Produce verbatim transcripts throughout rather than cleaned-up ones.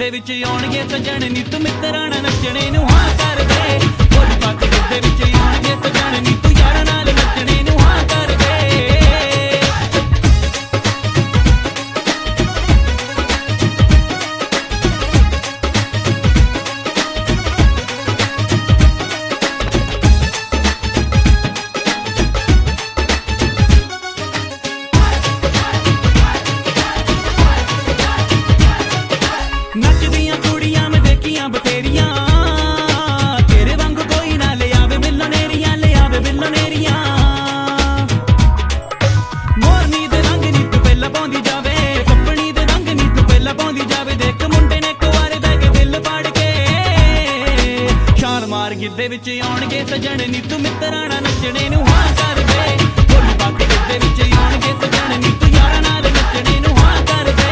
ਗਿੱਧੇ ਵਿੱਚ ਆਉਣਗੇ ਸਜਣ ਨੀ ਤੂੰ ਮਿੱਤਰਾਂ ਨਾਲ ਨੱਚਣੇ ਨੂੰ ਹਾਂ ਕਰ ਦੇ। ਬੋਲੀ ਪਾ ਕੇ ਗਿੱਧੇ ਵਿੱਚ ਆਉਣਗੇ ਸਜਣ ਨੀ ਤੂੰ ਯਾਰਾਂ ਨਾਲ ਨੱਚਣੇ ਨੂੰ ਹਾਂ ਕਰ ਦੇ। ਨੱਚਦੀਆਂ ਕੁੜੀਆਂ ਮੈਂ ਦੇਖੀਆਂ ਬਥੇਰੀਆਂ, ਤੇਰੇ ਵਾਂਗੂ ਕੋਈ ਨਾ ਲਿਆਵੇ ਮਿਲਣੇਰੀਆਂ, ਲਿਆਵੇ ਮਿਲਣੇਰੀਆਂ। ਮੋਰਨੀ ਦੇ ਰੰਗ ਨੀ ਤੂੰ ਪਹਿਲਾਂ ਪਾਉਂਦੀ ਜਾਵੇ, ਕੱਪਣੀ ਦੇ ਰੰਗ ਨੀ ਤੂੰ ਪਹਿਲਾਂ ਪਾਉਂਦੀ ਜਾਵੇ। ਦੇਖ ਮੁੰਡੇ ਨੇ ਇੱਕ ਵਾਰ ਬਹਿ ਕੇ ਦਿਲ ਫੜ ਕੇ ਛਾਲ ਮਾਰ ਗਿੱਧੇ ਵਿੱਚ ਆਉਣਗੇ ਸਜਣ ਨੀ ਤੂੰ ਮਿੱਤਰਾਂ ਨਾਲ ਨੱਚਣੇ ਨੂੰ ਹਾਂ ਕਰ ਦੇ। ਬੋਲੀ ਪਾ ਕੇ ਗਿੱਧੇ ਵਿੱਚ ਆਉਣਗੇ ਸਜਣ ਨੀ ਤੂੰ ਯਾਰਾਂ ਨਾਲ ਨੱਚਣੇ ਨੂੰ ਹਾਂ ਕਰ ਦੇ।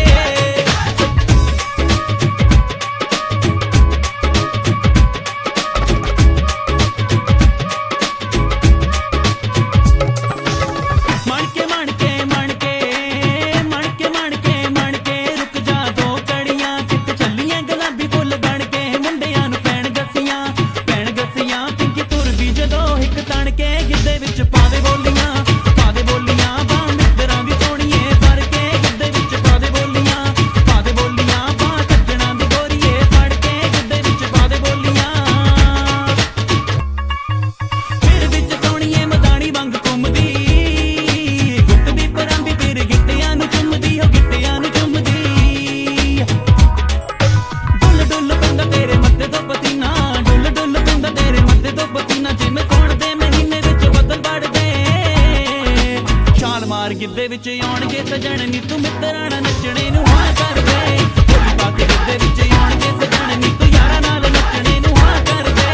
ਗਿੱਧੇ ਵਿੱਚ ਆਉਣਗੇ ਸਜਣ ਨੀ ਤੂੰ ਮਿੱਤਰਾਂ ਨਾਲ ਨੱਚਣੇ ਨੂੰ ਹਾਂ ਕਰ ਦੇ। ਬੋਲੀ ਪਾ ਕੇ ਗਿੱਧੇ ਵਿੱਚ ਆਉਣਗੇ ਸਜਣ ਨੀ ਤੂੰ ਯਾਰਾਂ ਨਾਲ ਨੱਚਣੇ ਨੂੰ ਹਾਂ ਕਰ ਦੇ।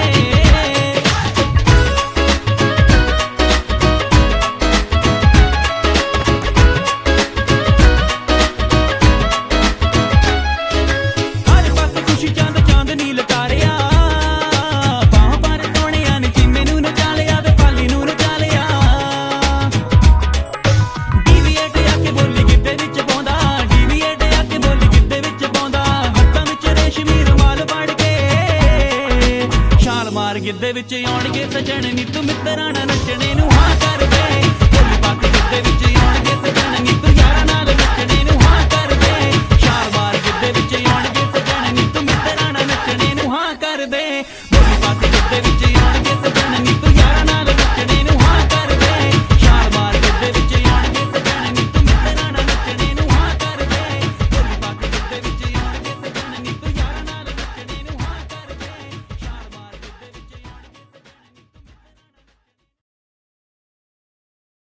ਹਰ ਪਾਸੇ ਖੁਸ਼ੀ ਚੰਦ ਚਾਂਦਨੀ ਲਟਾਰਿਆ, ਬਾਹਾਂ ਪਰ ਸੋਹਣਿਆਂ ਨੇ ਚੀਮੇ ਨੂੰ ਨਚਾ ਲਿਆ ਤੇ ਪਾਲੀ ਨੂੰ ਨਚਾ ਲਿਆ। ਬੋਲੀ ਗਿੱਧੇ ਵਿੱਚ ਪਾਉਂਦਾ, ਡੀਵੀਏਟ ਆ ਕੇ ਬੋਲੀ ਗਿੱਧੇ ਵਿੱਚ ਪਾਉਂਦਾ। ਹੱਥਾਂ ਵਿੱਚ ਰੇਸ਼ਮੀ ਰੁਮਾਲ ਫੜ ਕੇ ਛਾਲ ਮਾਰ ਗਿੱਧੇ ਵਿੱਚ ਆਉਣਗੇ ਸਜਣ ਨੀ ਤੂੰ ਮਿੱਤਰਾਂ ਨਾਲ ਨੱਚਣੇ ਨੂੰ